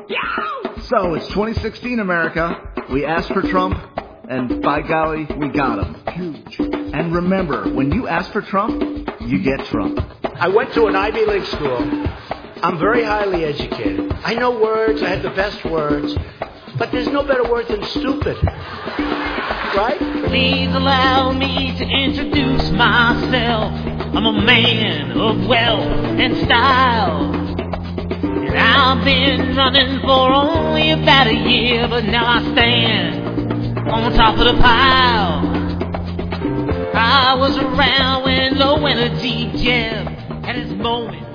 So, it's 2016 America. We asked for Trump, and by golly, we got him. Huge. And remember, when you ask for Trump, you get Trump. I went to an Ivy League school. I'm very highly educated. I know words. I have the best words. But there's no better word than stupid. Right? Please allow me to introduce myself. I'm a man of wealth and style. And I've been running for only about a year, but now I stand on top of the pile. I was around when low energy Jeb had his moment.